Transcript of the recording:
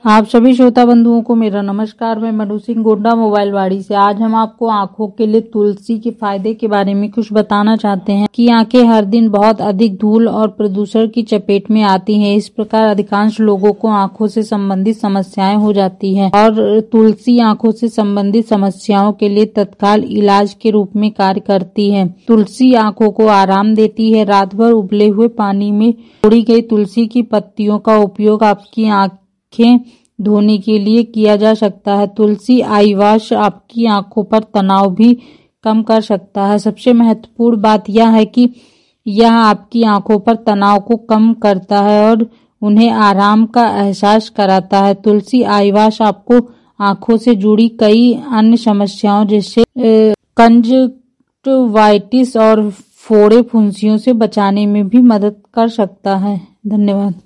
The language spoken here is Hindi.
आप सभी श्रोता बंधुओं को मेरा नमस्कार। मैं मनु सिंह गोंडा मोबाइल वाड़ी से। आज हम आपको आंखों के लिए तुलसी के फायदे के बारे में कुछ बताना चाहते हैं कि आंखें हर दिन बहुत अधिक धूल और प्रदूषण की चपेट में आती हैं। इस प्रकार अधिकांश लोगों को आंखों से संबंधित समस्याएं हो जाती हैं और तुलसी आंखों से संबंधित समस्याओं के लिए तत्काल इलाज के रूप में कार्य करती है। तुलसी आंखों को आराम देती है। रात भर उबले हुए पानी में तोड़ी गई तुलसी की पत्तियों का उपयोग आपकी आंखें धोने के लिए किया जा सकता है। तुलसी आई वॉश आपकी आंखों पर तनाव भी कम कर सकता है। सबसे महत्वपूर्ण बात यह है कि यह आपकी आंखों पर तनाव को कम करता है और उन्हें आराम का एहसास कराता है। तुलसी आई वॉश आपको आंखों से जुड़ी कई अन्य समस्याओं जैसे कंजक्टिवाइटिस और फोड़े फुंसियों से बचाने में भी मदद कर सकता है। धन्यवाद।